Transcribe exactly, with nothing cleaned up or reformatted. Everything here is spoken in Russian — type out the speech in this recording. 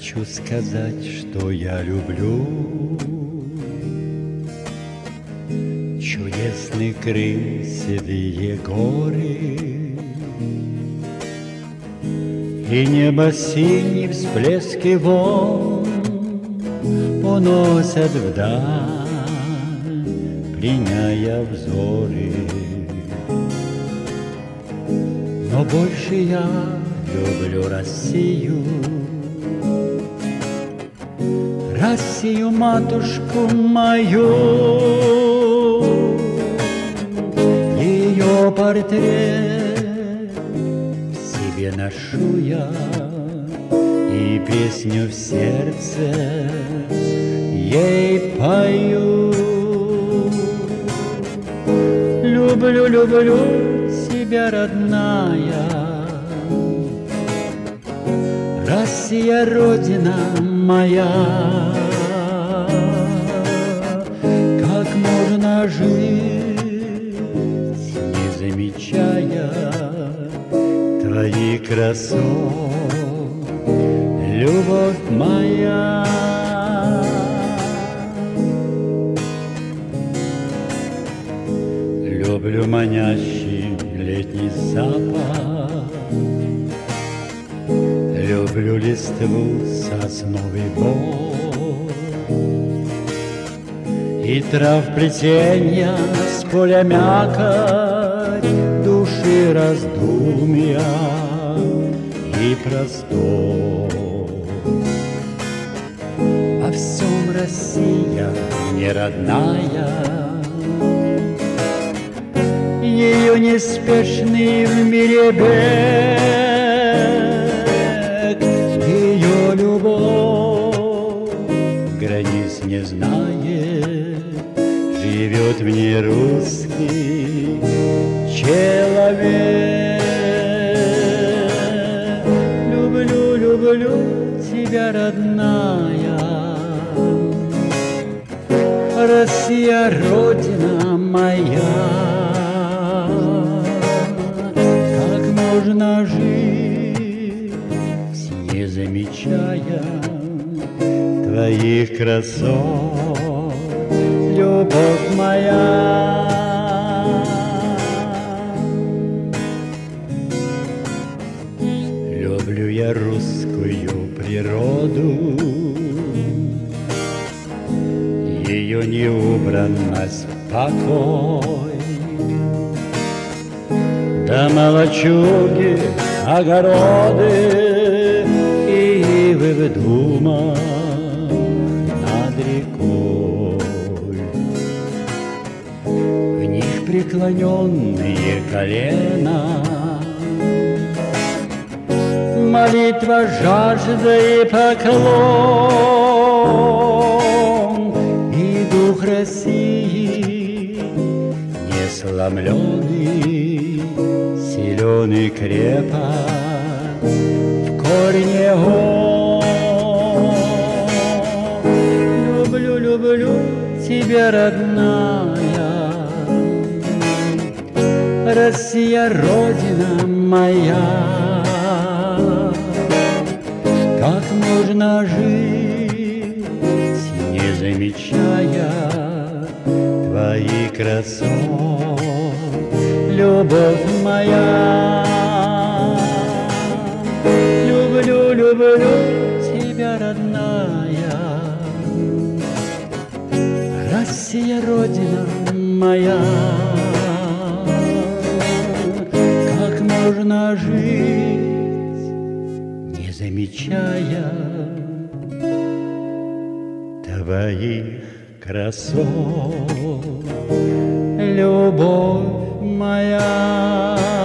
Хочу сказать, что я люблю чудесный Крым, седые горы и небо синий, всплески волн уносят вдаль, пленяя взоры. Но больше я люблю Россию, Россию, матушку мою. Ее портрет в себе ношу я, и песню в сердце ей пою. Люблю, люблю тебя, родная, Россия, родина моя. Как можно жить, не замечая твои красот, любовь моя. Люблю манящий летний запах, люблю листву сосновый бор и трав плетенья с поля мякоть, души раздумья и простор. Во всем Россия мне родная, ее неспешный в мире бег, ее любовь границ не знает, живет в ней русский человек. Люблю, люблю тебя, родная, Россия, родина моя. Можно жить, не замечая твоих красот, любовь моя. Люблю я русскую природу, ее неубранность, покой, да молочуги, огороды и ивы в думах над рекой. В них преклоненные колена, молитва, жажда и поклон, и дух России несломленный, силен и крепок в корне он. Люблю, люблю тебя, родная, Россия, родина моя. Как можно жить, не замечая твои красот, любовь моя. Люблю, люблю тебя, родная, Россия, родина моя. Как можно жить, не замечая твоих красот, любовь моя.